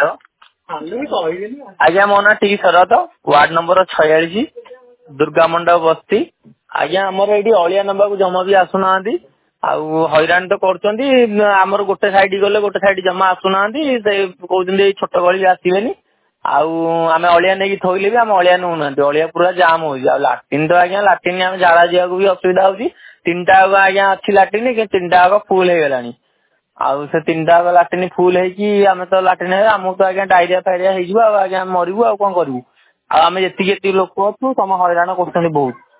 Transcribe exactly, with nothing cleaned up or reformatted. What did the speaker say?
आज्ञा मो ना टी शरद वार्ड नंबर छयालीस दुर्गा मंडप बस्ती आज्ञा आमर ये अलिया नबा को जमा भी आसुना हैरान तो कर गोटे साइड गले गोटे साइड जमा आसुना कहते छोट गली आसबेनि आम अलिया नहीं थोइले भी आम अलिया नौना अलिया पूरा जाम हो लाट्रिन तो आज्ञा लाट्रिन आम झाड़ा जा भी असुविधा होती तीन टा आज्ञा अच्छी लाट्रिन कि तीन टा फुल हो गलानी आउ से तीन टा लाट्रिन फुल होमें तो लाट्रिन आमको तो आज्ञा डायरिया फायरिया हो आज्ञा मरबू आ कौन करूँ आम जी लोक अच्छु तुम हैरान कर बहुत